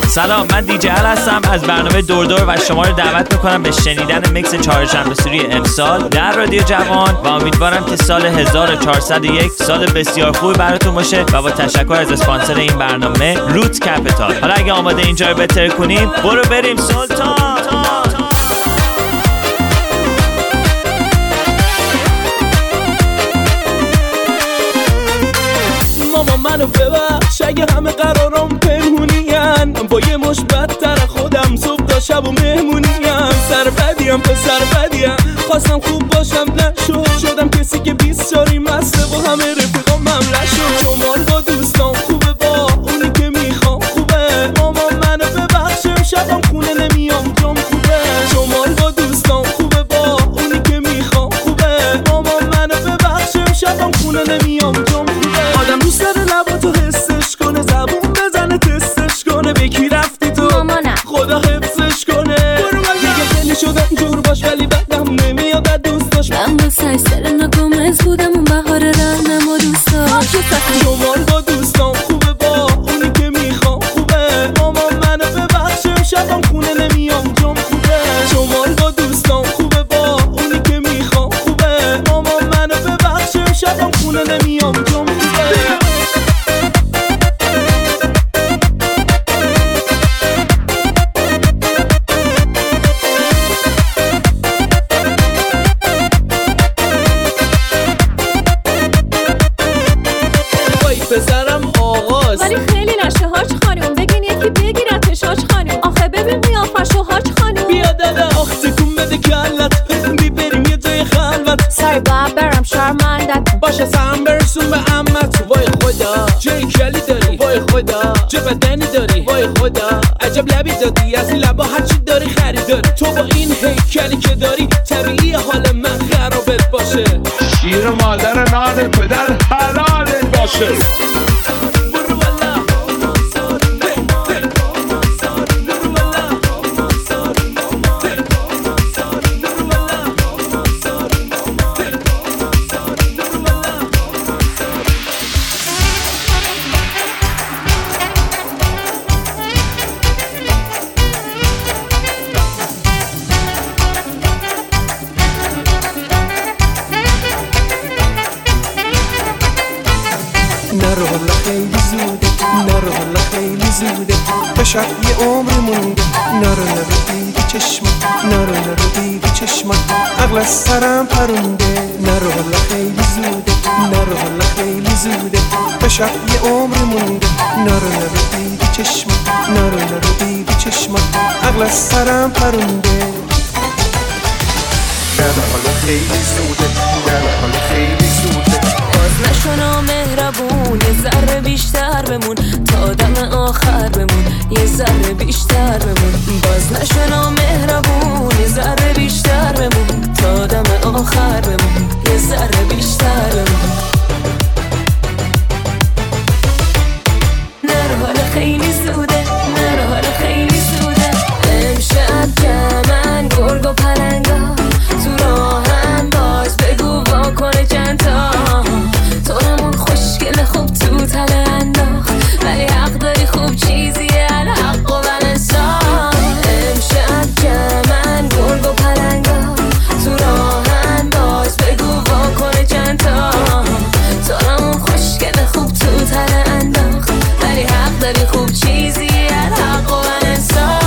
سلام، من دیجی ال هستم از برنامه دوردور و شما رو دعوت میکنم به شنیدن میکس چهارشنبه سوری امسال در رادیو جوان و امیدوارم که سال 1401 سال بسیار خوبی براتون باشه و با تشکر از اسپانسر این برنامه روت کپیتال. حالا اگه آماده اینجا رو بهتر کنیم برو بریم سلطان. ماما منو ببخش اگه همه قرارم پنهونیم، با یه مش بدتر خودم صبح تا شب و مهمونیم. سر بدیم پسر بدیم، خواستم خوب باشم نشد، شدم کسی که 20 شاری مسته با همه رفیقام مملح شد. شمال با دوستان خوبه، با اونی که میخوام خوبه. ماما منو ببخش شبم خونه نمیام جام خوبه. شمال با دوستان خوبه، با اونی که میخوام خوبه. ماما منو ببخش شبم خونه نمیام جام خوبه. آدم دوست داره لباتو حسش کنه، زبون بزنه تستش کنه. به کی رفتی تو؟ مامانم خدا حفظش کنه. دیگه خیلی شدم جور باش ولی بدم نمیاد از دوست داشت. من با سرسر نگامز بودم اون بهار رنم و دوست داشت. شمال با دوستان خوبه، با اونی که میخوام خوبه. ماما منو ببخش شبم خونه نمیام جام خوبه. شمال با دوستان خوبه، با اونی که میخوام خوبه. ماما منو ببخش شبم خونه نمیام جام خوبه. پسرم آغاز ولی خیلی نشه هاج خانوم، بگین یکی بگیرتش هاج خانوم. آخه ببین قیافشو هاج خانوم. بیا دادا آخ تکون بده کلت، بریم یه جای خلوت. سری باید برم شرمندت باشه سهم برسون به عمت. وای خدا جای کلی داری، وای خدا چه بدنی داری، وای خدا عجب لبی دادی، از این لبا هرچی داری خریداری. تو با این هیکلی که داری طبیعی حال من خرابت باشه. شیر مادر نان پدر حلالت باشه. نرو حالا خیلی زوده، نرو حالا خیلی زوده، تا شب یه عمر مونده. نرو دیدی چشمات، نرو دیدی چشمات، عقل از سرم پرونده. نرو حالا خیلی زوده، نرو حالا خیلی زوده، تا شب یه عمر مونده. نرو دیدی چشمات، نرو دیدی چشمات، عقل از سرم پرونده. نرو حالا خیلی زوده، نرو حالا خیلی زوده. باز نشو نامهربون، یه ذره بیشتر بمون تا دم آخر بمون. یه ذره بیشتر بمون. باز نشو نامهربون، یه ذره بیشتر بمون تا دم آخر بمون. یه ذره بیشتر بمون. نرو حالا خیلی زوده، نرو حالا خیلی زوده. امشب جمعن گرگ و پلنگا تو راهن، باز بگو واکنه چند تا. تو همون خوشگل خوب تو تله انداخت، ولی حق داری خوب چیزیه الحق و ولنسان. امشب جمعن گرگ و پلنگا تو راهن، باز بگو واکنه چند تا. تو همون خوشگل خوب تو تله انداخت، ولی حق داری خوب چیزیه الحق و ولنسان.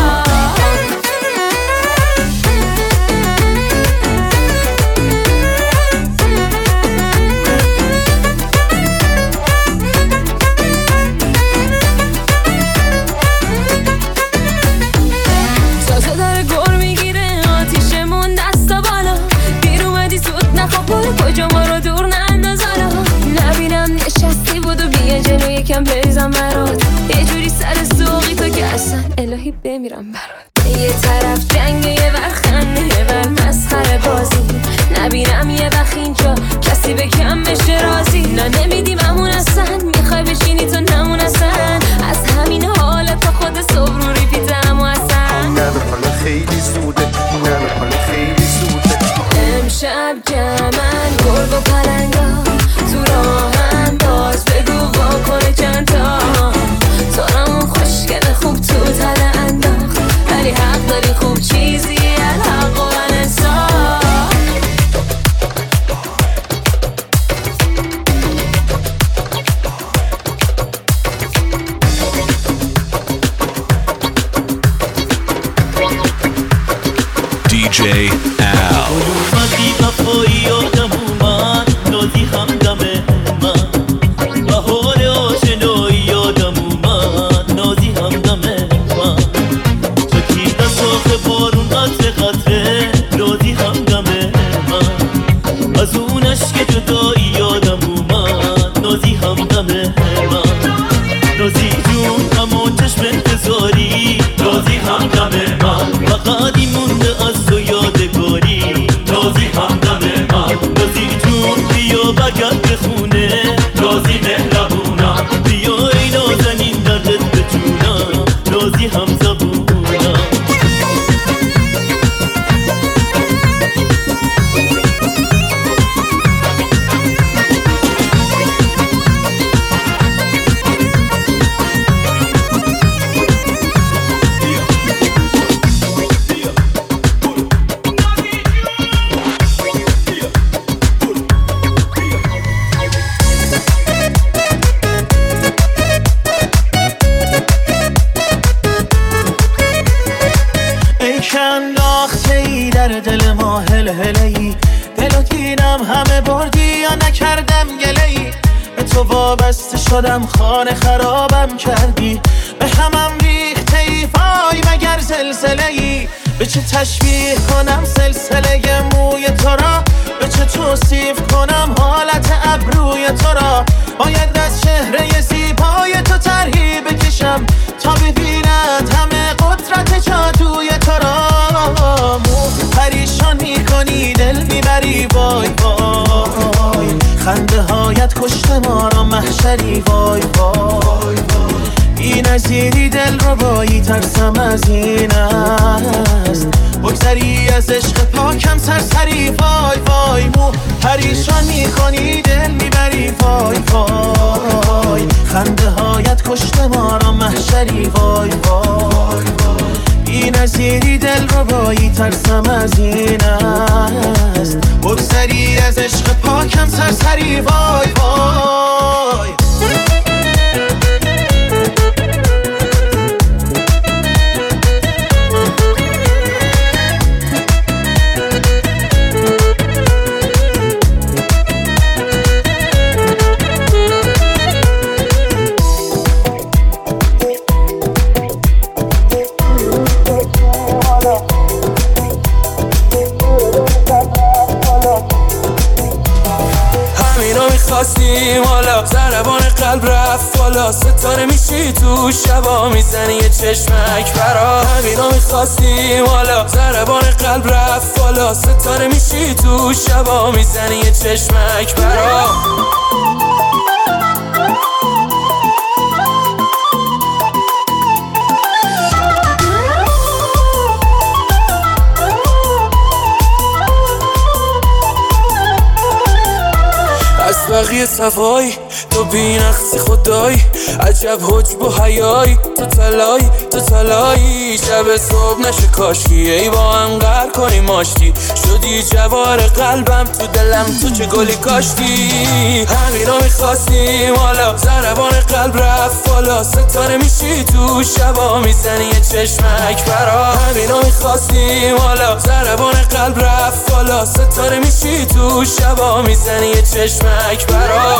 کجا ما رو دور نندازالا، نبینم نشستی بودو بیا جلو یکم بریزم برات. یه جوری سر سوقی تو که اصلا الهی بمیرم برات. یه طرف جنگ یه ورخنده یه ور مسخره بازی، نبینم یه وقت اینجا کسی به کم بشه رازی. نه نمیدیم همون اصلا، میخوای بشینی تو نمون اصلا. از همین حالت خود صبح رو ریپیتم و اصلا. نرو حالا خیلی زوده، نرو حالا خیلی زوده. امشب جمعن گرگ و پلنگا تو راهن، باز بگو واکنه چند تا. تو همون خوشگل خوب تو تله نمیدونم همه بردی یا نکردم گله‌ای، به تو وابسته شدم خانه خرابم کردی، به همم ریخته ای وای مگر زلزله‌ای، به چه تشبیه کنم سلسله موی تو را، به چه توصیف کنم حالت ابروی تو را، باید از چهره زیبای تو طرحی بکشم تا ببیند همه قدرت جادوی تو را، پریشان میکنی دل میبری وای وای، خنده هایت کشته ما را محشری وای وای، بی نظیری دل رو بایی ترسم از این است، بگذری از عشق پاکم سرسری وای وای، پریشان میکنی دل میبری وای وای، خنده هایت کشته ما را محشری وای وای، بی نظیری دل رو بایی ترسم از این است، بگذری از عشق پاکم سرسری وای وای. میخواستیم حالا ضربان قلب رفت بالا، ستاره میشی تو شبا میزنی یه چشمک برا، همینا میخواستیم حالا ضربان قلب رفت بالا، ستاره میشی تو شبا میزنی یه چشمک برا. از بقیه صفایی تو بینقصی خدایی، عجب حجب و حیایی، تو تلایی شب صبح نشه کاشکی، ای با هم قهر کنیم آشتی، شدی جوار قلبم تو دلم تو چه گلی کاشتی، همینا میخواستیم حالا ضربان قلب رفت بالا، ستاره میشی تو شبا میزنی یه چشمک برا، همینا میخواستیم حالا ضربان قلب رفت بالا، ستاره میشی تو شبا میزنی یه چشمک برا.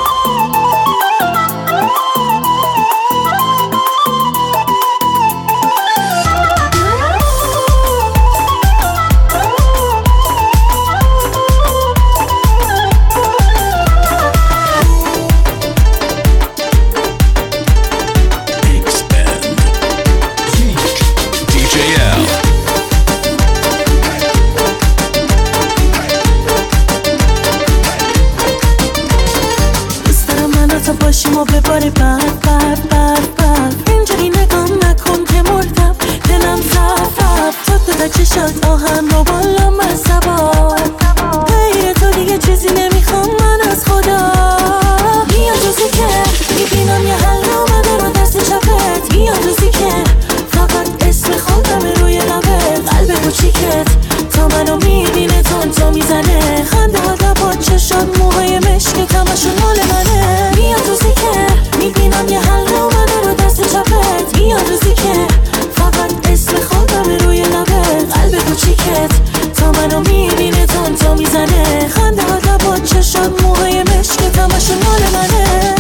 باشیم و بباره بر اینجوری نگام نکن که مردم دلم زفت تو تا چشات آهن رو بالا مصبا، غیر تو دیگه چیزی نمیخوام من از خدا، بیا روزی که میبینم یه حل اومده رو دست چپت، بیا روزی که فقط اسم خودم روی لبت، قلب کوچیکت تا منو میبینه تون میزنه، خنده ها لبات چشات موهای مشکت همشون مال منه، بیا روزی که میبینم یه حل اومده رو دست چپت، بیا روزی که فقط اسم خودم روی لبت، قلب کوچیکت تا منو میبینه تون میزنه، خنده ها لبات چشات موهای مشکت همشون مال منه.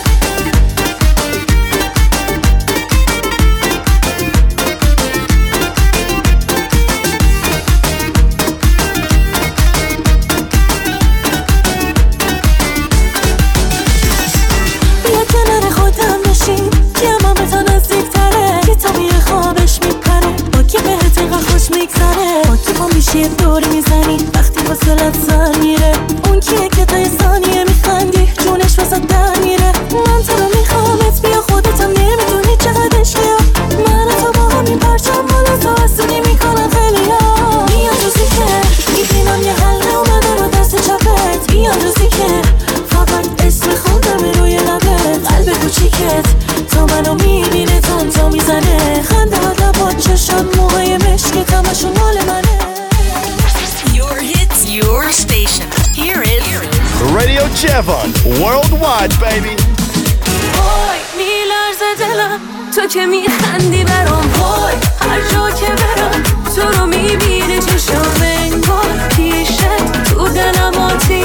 یه دور میزنی وقتی واسلت سر میره، اون کیه که تا یه ثانیه میخندی جونش واسه در میره، من تو رو میخوامت بیا خودتم نمیدونی چقدر عشقی، من تو با همین پرچم بالا تو حسونی میکنم خیلی ها، بیا روزی که میبینم یه حل اومده رو دست چپت، بیا روزی که فقط اسم خودم روی لبت، قلب کوچیکت تا منو میبینه تون میزنه، خنده ها لبات چشات موهای مشکت همشون مال منه. Your hits, your station. Here is Radio Jevon Worldwide, baby. وای میلرزه دلم تو که میخندی برام، وای هر جا که برم تو رو میبینه چشم انگار پیشت تو دلم آتی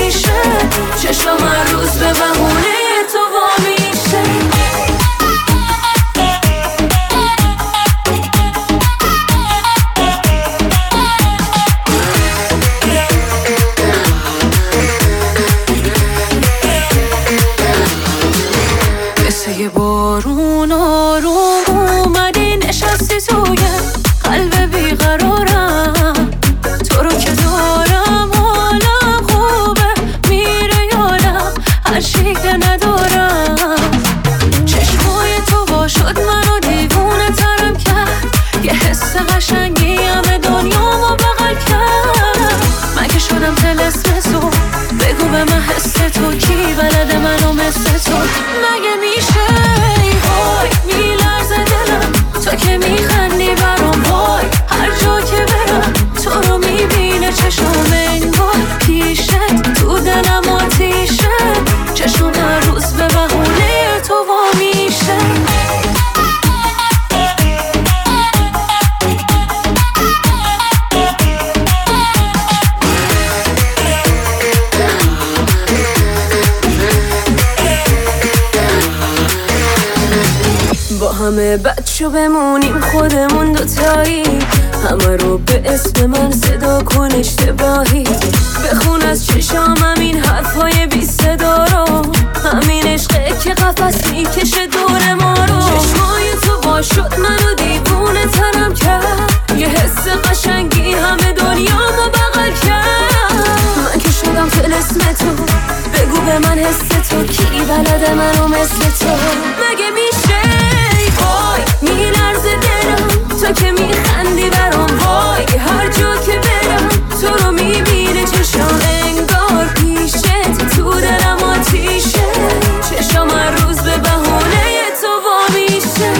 چشم هر روز به بهونه تو وا میشه. یه بارون آروم اومدی نشستی توی قلب بیقرارم، تو رو که دارم حالم خوبه میره یادم هر چی که ندارم. چشمای تو با شد منو دیوونه ترم کرد، یه حس قشنگی همه دنیامو بغل کرد. من که شدم طلسم تو، بگو به من حس تو کی بلده منو مثل تو. مگه میشه وای میلرزه دلم تو که میخندی برام، وای هر جا که برم تو رو میبینه چشم انگار پیشت تو دلم آتیشه. چشم هر روز به بهونه تو وا میشه. با همه بچه بمونیم خودمون دوتایی، همه رو به اسم من صدا کن اشتباهی. بخون از چشامم این حرفای بی صدا رو، همین عشقه که قفس میکشه دور ما رو. چشمای تو با شد منو دیوونه ترم کرد، یه حس قشنگی همه دنیامو بغل کرد. من که شدم طلسم تو، بگو به من حس تو کی بلده منو مثل تو. مگه میشه وای میلرزه دلم تو که میخندی برام، وای هر جا که برم تو رو میبینه چشم انگار پیشت تو دلم آتیشه. چشم هر روز به بهونه تو وا میشه.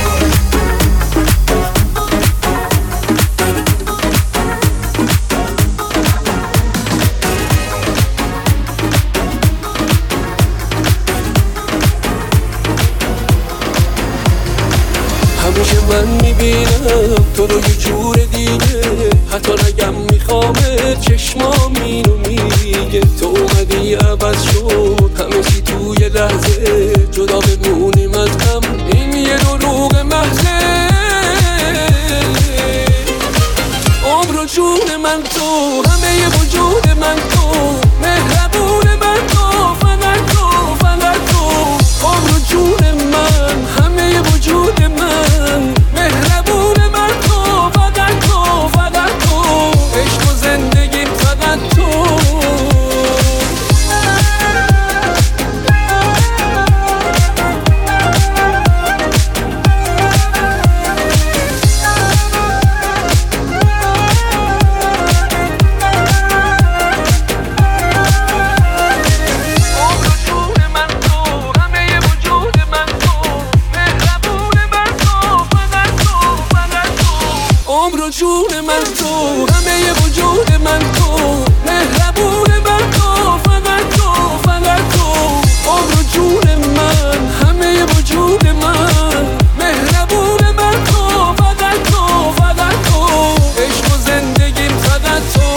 همیشه من میبینم تو رو یه جور دیگه، حتی نگم میخوامت چشمام اینو میگه. تو اومدی عوض شد همه چی توی لحظه، جدا بمونیم از هم این یه دروغ محضه. عمر و جون من تو، همه ی وجود من تو، مهربون من تو، فقط تو فقط تو. عمر و جون من، همه ی وجود من، مهربون من تو، فقط تو فقط تو. عشق و زندگیم فقط تو. عمر و جون من تو، همه ی وجود من تو، مهربون من تو، فقط تو فقط تو. عمر و جون من، همه ی وجود من، مهربون من تو، فقط تو فقط تو. عشق و زندگیم فقط تو.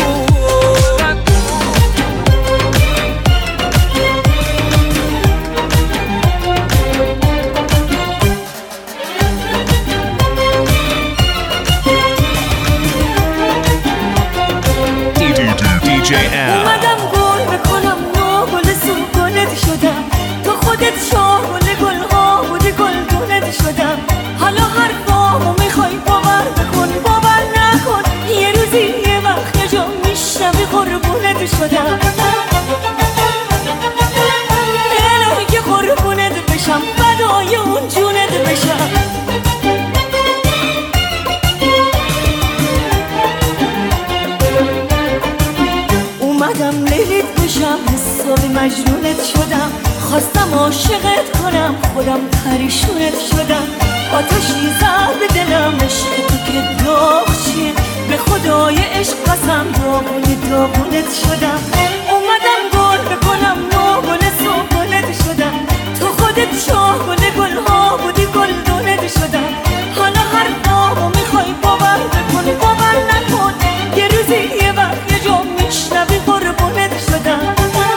اومدم گل بکنم ناگل سوگلت شدم، تو خودت شاگل گل ها بودی گلدونت شدم. حالا حرفامو میخوای باور بکن باور نکن، یه روزی یه وقت یه جا میشنوی قربونت شدم. الهی که قربونت بشم فدای اون جونت بشم. اومدم لیلیت بشم حسابی مجنونت شدم، خواستم عاشقت کنم خودم پریشونت شدم. آتشی زد به دلم عشق تو که داغ چیه، به خدای عشق قسم داغونت شدم. اومدم گل بکنم ناگل سوگلت شدم، تو خودت شاگل گل ها بودی گلدونت شدم. حالا حرفامو میخوای باور بکن باور نکن، یه روزی یه وقت یه جا میشنوی قربونت شدم.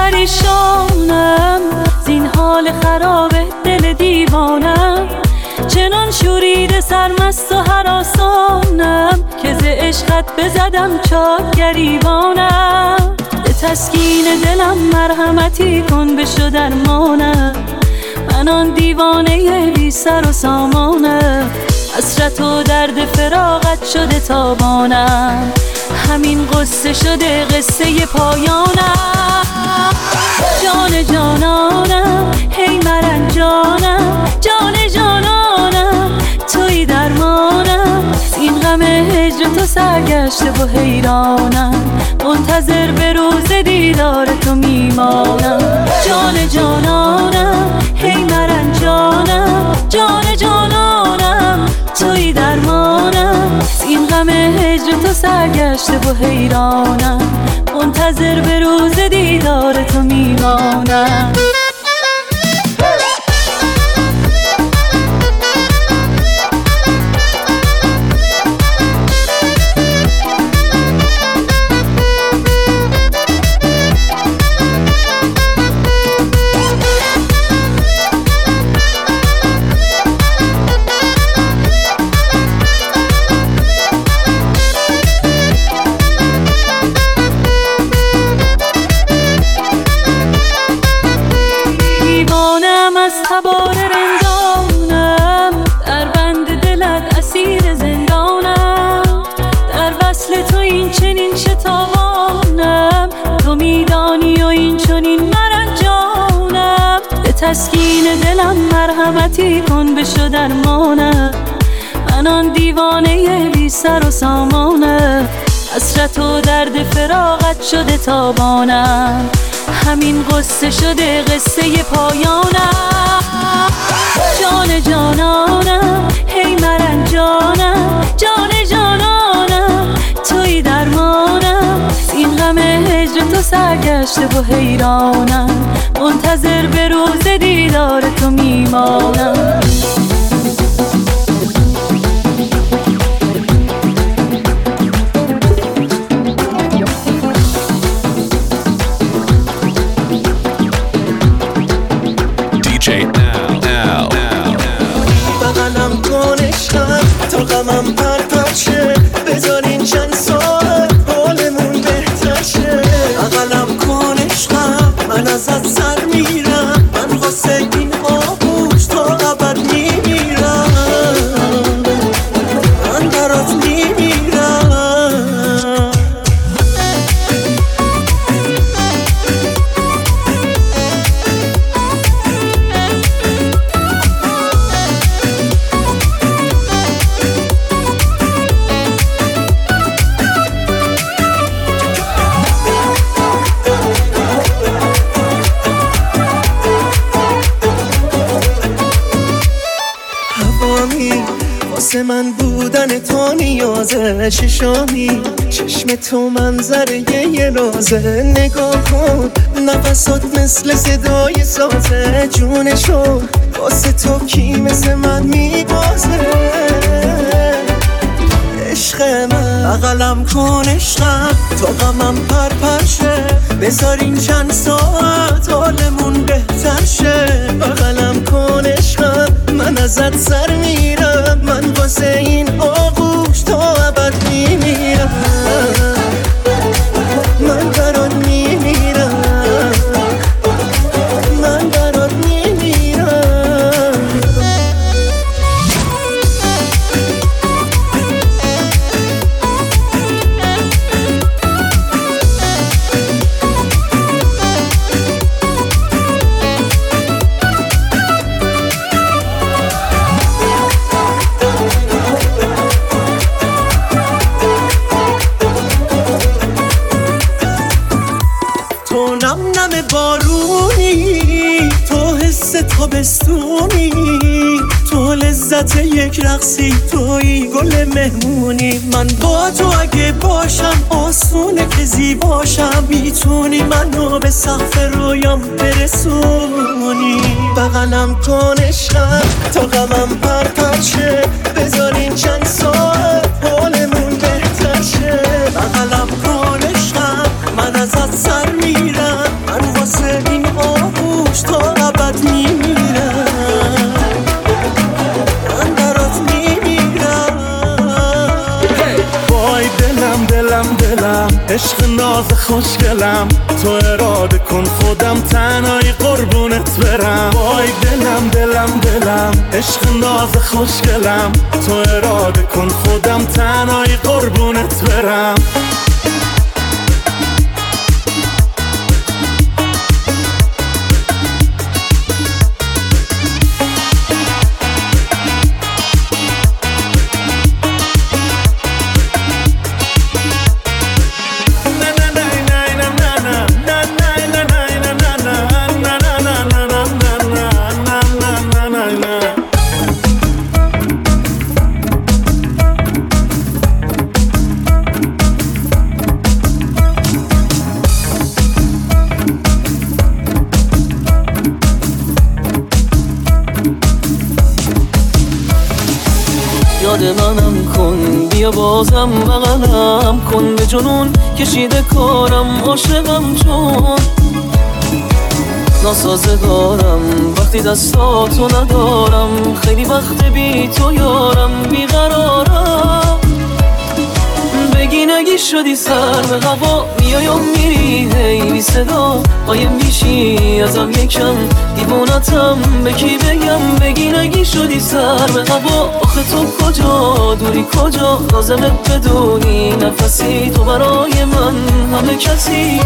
پریشانم زین حال خراب دل دیوانم، چنان شورید سرمست و هراسانم که ز عشقت بزدم چاک گریبانم. به تسکین دلم مرحمتی کن بشو درمانم، من آن دیوانه بی سر و سامانم. حسرت و درد فراقت شده تابانم، همین قصه شده قصه پایانم. جان جانانم هی مرنجانم، جان جانانم توی درمانم. این غم هجر تو سرگشته و حیرانم، منتظر به روز دیدار تو میمانم. جان جانانم هی مرنجانم، جان جانانم توی درمانم. این غم هجر تو سرگشته و حیرانم، منتظر به روز دیدار تو میمانم. تبار رندانم، در بند دلت اسیر زندانم. در وصل تو این چنین شتابانم، تو میدانی و این چنین مرنجانم. به تسکین دلم مرحمتی کن بشو درمانم، من آن دیوانه بی سر و سامانم. حسرت و درد فراقت شده تابانم، همین قصه شده قصه پایانم. جان جانانم هی مرنجانم، جان جانانم توی درمانم. این غم هجر تو سرگشته و حیرانم، منتظر به روز دیدار تو میمانم. بغلم کن عشقم تا غمم پرپر شه، بذارین چند ساعت حالمون بهتر شه. بغلم کن عشقم من ازت سر میرم، من واسه این آغوش تا ابد میمیرم، من برات میمیرم. واسه من بودن تو نیازه، چشامی چشم تو منظره یه رازه. نگاه کن نفسات مثل صدای سازه، جونشو واسه تو کی مثل من میبازه. عشق من بغلم کن عشقم تا غمم پرپر شه، بذارین چند ساعت حالمون بهتر شه. بغلم کن عشقم من ازت سر میرم، من واسه این آغوش تا ابد میمیرم، من برات میمیرم، من برات میمیرم. تو نم نم بارونی، تو حس تابستونی، تو لذت یک رقصی، توی گل مهمونی. من با تو اگه باشم آسونه که زیباشم، میتونی منو به سقف رویام برسونی. بغلم کن عشقم تا غمم پرپر شه، بذارین چند ساعت حالمون بهتر شه. بغلم کن عشقم من ازت سر میرم، من واسه عشق ناز خوشگلم تو اراده کن خودم تنهایی قربونت برم وای دلم دلم دلم عشق ناز خوشگلم تو اراده کن خودم تنهایی قربونت برم یاد منم کن بیا بازم بغلم کن به جنون کشیده کارم عاشقم چون ناسازگارم وقتی دستاتو ندارم خیلی وقت بی تو یارم بیقرارم بگی نگی شدی سر به هوا میای و میری هی بی صدا قایم میشی ازم یکم دیوونتم به کی بگم بگی نگی شدی سر به هوا آخه تو کجا دوری کجا لازمه بدونی نفسی تو برای من همه کسی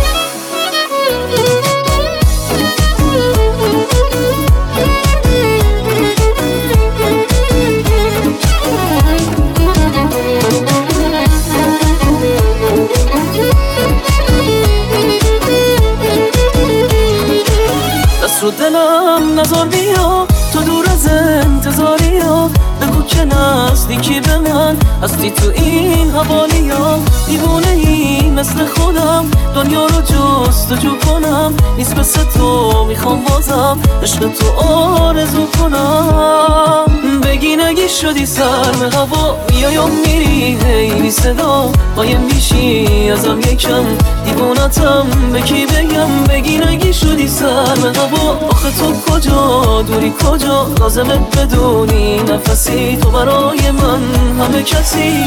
رو دلم نزار بیا تو دور از انتظاری ها بگو که نزدیکی به من هستی تو این حوالی ها دیوونه ای مثل خودم دنیا رو جستجو کنم نیست مثل تو میخوام بازم عشق تو آرزو کنم بگی نگی شدی سر به هوا میای و میری هی بی صدا قایم میشی ازم یکم دیوونتم به کی بگم بگی نگی شدی سر به هوا آخه تو کجا دوری کجا لازمه بدونی نفسی تو برای من همه کسی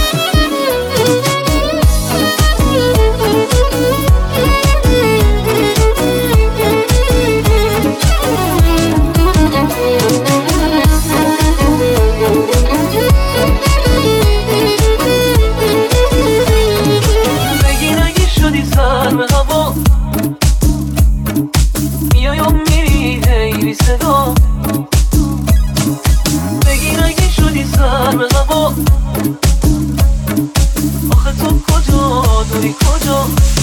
بگی نگی شدی سر به هوا میای و میری هی بی صدا بگی نگی شدی سر به هوا آخه تو کجا دوری کجا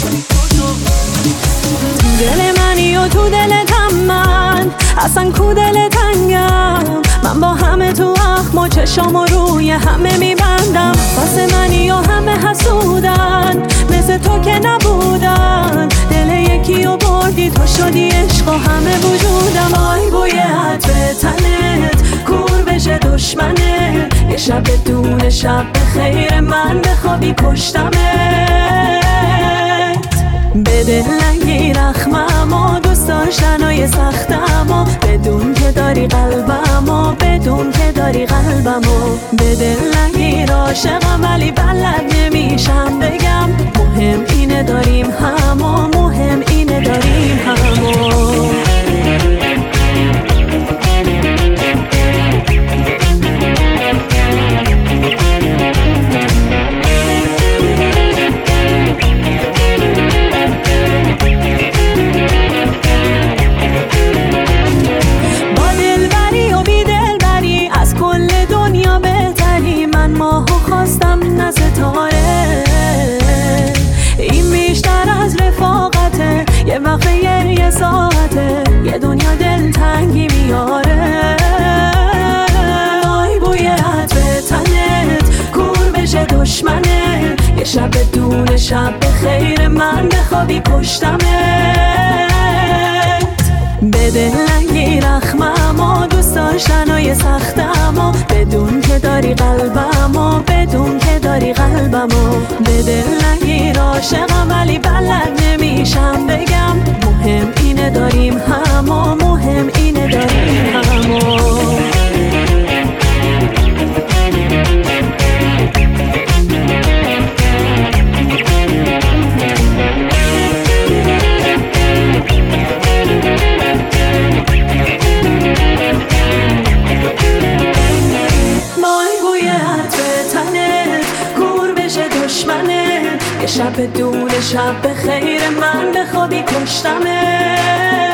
دل منی و تو دلتم من اصلا کو دل تنگم من با همه تو اخم و چشام و روی همه میبندم واسه منی و همه حسودن مثل تو که نبودن دل یکی و بردی تو شدی عشق و همه وجودم آی بوی عطر تنت کور بشه دشمنه یه شب بدون شب به خیر من بخوابی پشتمت به دل نگیر اخمم و دوست داشتنای سختم و بدون که داری قلبم و بدون که داری قلبم و به دل نگیر عاشقم ولی بلد نمیشم بگم مهم اینه داریم هم و مهم اینه داریم هم و یه وقت یه ساعته یه دنیا دل تنگی میاره آی بوی عطر تنت کور بشه دشمنه یه شب بدون شب به خیر من بخوابی پشتمت به دل نگیر اخمم و دوست داشتنای سختم و بدون که داری قلبم و بدون که داری قلبم و به دل نگیر عاشقم ولی بلد نمیشم بگم مهم اینه داریم هم و مهم اینه داریم هم و شب به خیر من به خوابی کشتمه.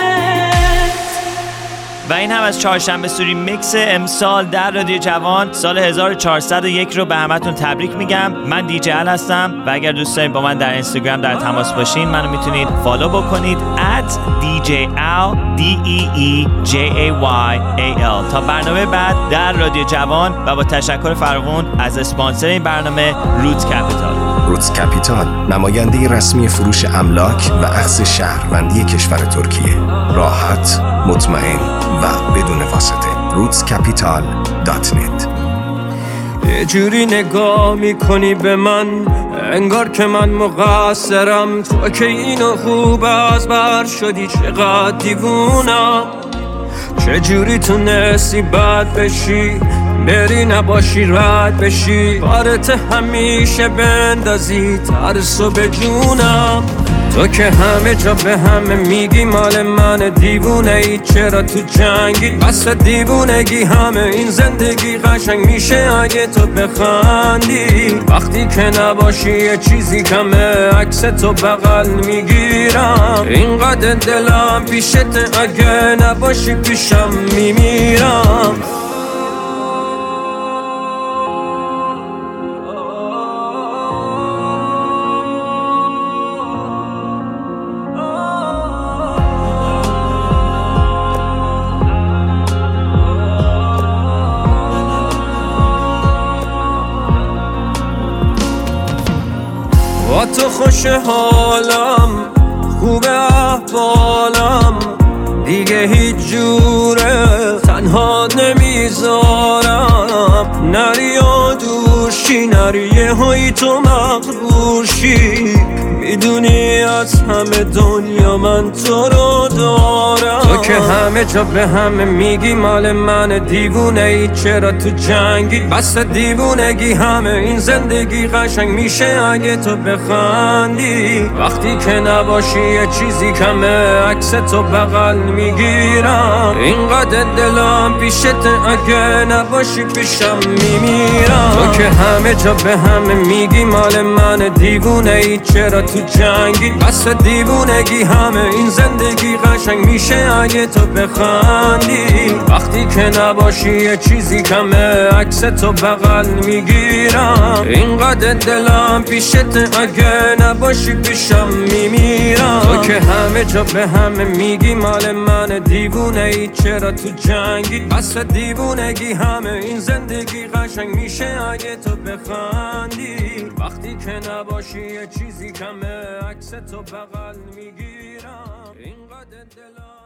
و این هم از چهارشنبه سوری میکس امسال در رادیو جوان سال 1401 رو به همتون تبریک میگم. من دیجی ال هستم و اگر دوست دارید با من در اینستاگرام در تماس باشین منو میتونید فالو بکنید @DJAL DEEJAYAL. تا برنامه بعد در رادیو جوان و با تشکر فراوان از اسپانسر این برنامه روتس کپیتال. روتس کپیتال نماینده رسمی فروش املاک و اخذ شهروندی کشور ترکیه. راحت، مطمئن و بدون واسطه. rootscapital.net. یه جوری نگاه میکنی به من انگار که من مقصرم، تو که اینو خوب از بر شدی، چقدر دیوونم. چه جوری تونستی بد بشی، بری نباشی رد بشی، بارت همیشه بندازی ترسو به جونم. تو که همه جا به همه میگی مال من دیوونه ای، چرا تو جنگی؟ بس دیوونگی همه این زندگی قشنگ میشه اگه تو بخندی. وقتی که نباشی یه چیزی کمه، عکس تو بغل میگیرم. اینقدر دلم پیشت اگه نباشی پیشم میمیرم. با تو خوش حالم، خوب احوالم، دیگه هیچ جوره تنها نمیذارم. نری و دوشی، نری یه هایی تو مغروشی، میدونی از همه دنیا من تو رو دارم. تو که همه جا به همه میگی مال من دیوونه ای، چرا تو جنگی؟ بس دیوونگی همه این زندگی قشنگ میشه اگه تو بخندی. وقتی که نباشی یه چیزی کمه، عکس تو بغل میگیرم. اینقدر دلم پیشت اگه نباشی پیشم میمیرم. تو که همه جا به همه میگی مال من دیوونه ای، چرا تو جنگی؟ بس دیوونگی همه این زندگی قشنگ میشه اگه تو بخندی. وقتی که نباشی یه چیزی کمه، عکس تو بغل میگیرم. اینقدر دلم پیشت اگه نباشی پیشم میمیرم. تو که همه جا به همه میگی مال من دیوونه ای، چرا تو جنگی؟ بس دیوونگی همه این زندگی قشنگ میشه اگه تو بخندی. وقتی که نباشی یه چیزی کمه، عکس تو بغل میگیرم. اینقدر دلم